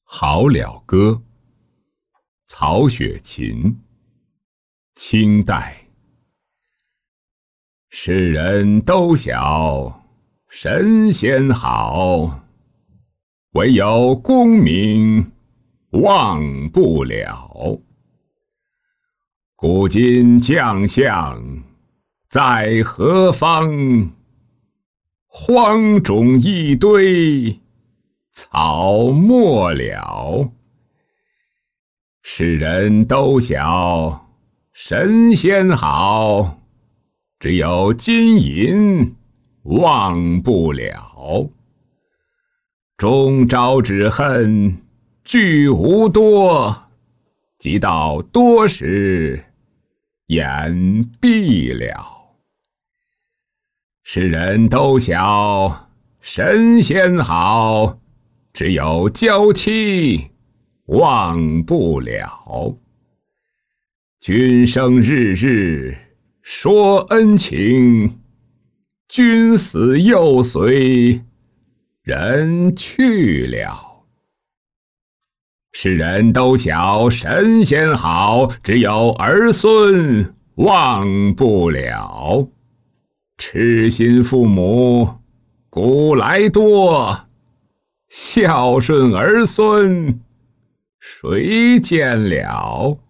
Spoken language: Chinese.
好了歌，曹雪芹，清代。世人都晓神仙好，唯有功名忘不了。古今将相在何方？荒冢一堆草没了。世人都晓神仙好，只有金银忘不了。终朝只恨聚无多，及到多时眼闭了。世人都晓神仙好，只有娇妻忘不了。君生日日说恩情，君死又随人去了。世人都晓神仙好，只有儿孙忘不了。痴心父母古来多，孝顺儿孙谁见了？